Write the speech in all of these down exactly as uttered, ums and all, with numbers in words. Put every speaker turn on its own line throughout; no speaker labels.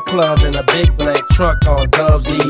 club in a big black truck on Dubs Ease.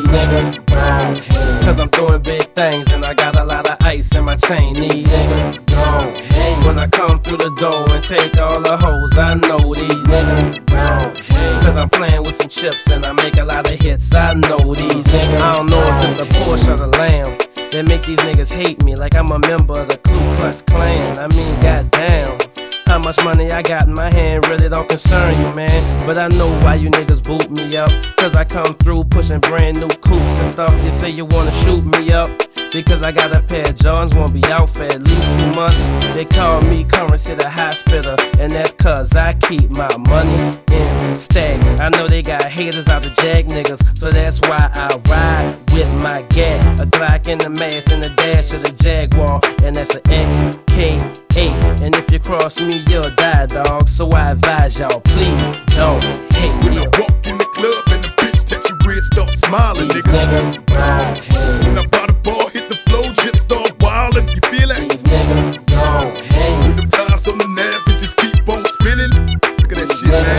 Cause I'm doing big things and I got a lot of ice in my chain. These niggas don't hate. When I come through the door and take all the hoes, I know these niggas don't hate. Cause I'm playing with some chips and I make a lot of hits, I know these niggas. I don't know if it's the Porsche or the Lamb that make these niggas hate me like I'm a member of the Ku Klux Klan. I mean, goddamn, how much money I got in my hand really don't concern you, man. But I know why you niggas boot me up, cause I come through pushing brand new coupes and stuff. You say you wanna shoot me up because I got a pair of Jordans, won't be out for at least two months. They call me currency the hospital, and that's cause I keep my money in stacks. I know they got haters out the Jag niggas, so that's why I ride with my gat. A Glock in the mask and the dash of the Jaguar, and that's an X K eight. And if you cross me, you'll die, dog. So I advise y'all, please don't hate me.
When I walk in the club and the bitch that you with start smiling,
These
nigga.
niggas don't hate.
When I bought the ball, hit the flow, just start wildin'. You feel it?
These niggas don't hate.
With the tires on the nav, it just keep on spinning. Look at that shit, man.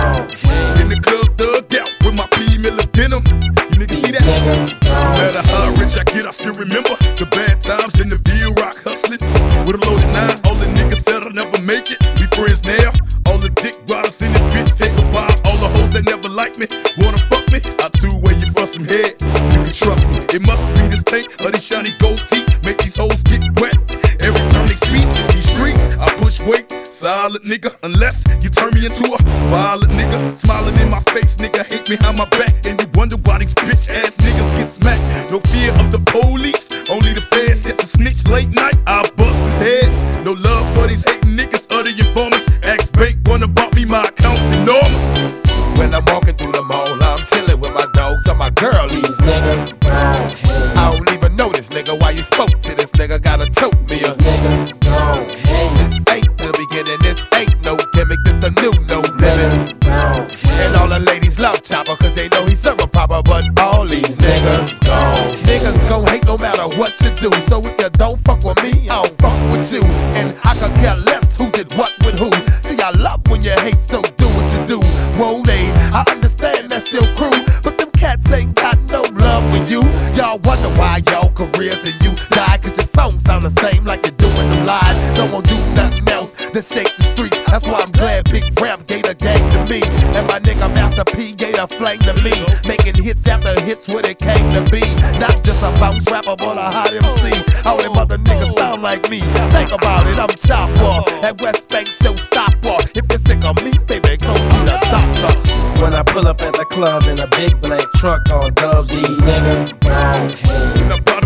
In the club, thugged out with my P Miller denim. You niggas see that? No matter how rich I get, I still remember the bad times in the V-Rock hustling. With a loaded nine, all the niggas said I'll never make it. We friends now. All the dick riders in this bitch take a vibe. All the hoes that never like me wanna fuck me. I two-way you for some head, you can trust me. It must be this tank or this shiny gold teeth make these hoes get wet. Every time they speak, these streets, I push weight. Solid nigga, unless you turn me into a violent nigga. Smiling in my face, nigga, hate me behind my back. And you wonder why these bitch ass niggas get smacked. No fear of the police, only the feds yet to snitch late night. I bust his head. No love for these hating niggas, other informers. Ask Bank, one about me, my account's enormous.
When I'm walking through the mall, I'm chillin' with my dogs and my girlies.
These niggas don't hate.
I don't even know this nigga. Why you spoke to this nigga? Gotta choke me.
These niggas don't hate.
This ain't the beginning. This ain't no gimmick. This the new nose limit.
Niggas don't hate.
And all the ladies love Chopper, cause they know he's serving proper. But all these niggas,
don't hate.
niggas gon' hate no matter what you do. So if you don't fuck with me, I don't fuck with you. And I could care less who did what with who. See, I love when you hate, so do what you do. Whoa, they, I understand that's your crew, but them cats ain't got no love with you. Y'all wonder why y'all careers and you die, cause your songs sound the same like you're doing them live. No one do nothing else than shake the streets. That's why I'm glad Big Rap gave a gang to me, and my nigga Master P gave a flame to me. Making hits after hits what it came to be. Not just a bounce rapper, but a hot M C. All them other niggas sound like me. Think about it, I'm Chopper at West Bank Showstopper. If you're sick of me, baby, go see the doctor.
When I pull up at the club in a big black truck on Dubs Ease. These niggas don't hate.
When I bought